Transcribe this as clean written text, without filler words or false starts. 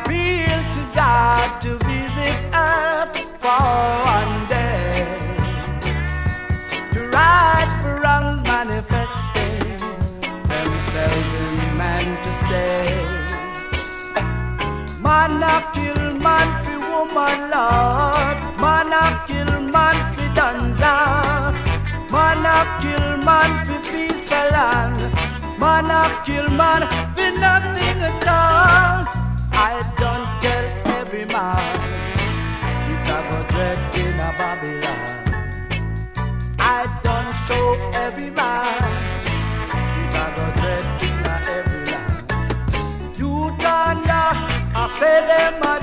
appeal to God to visit earth for one day, to right for wrongs manifesting themselves in man to stay. Man a kill man fi woman, Lord. Man a kill man fi danza. Man a kill man fi peace of land. Man a kill man fi nothing at all. I don't tell every man it a go dread in a Babylon. I don't show every man it a go dread in a every land. You thunder, I say them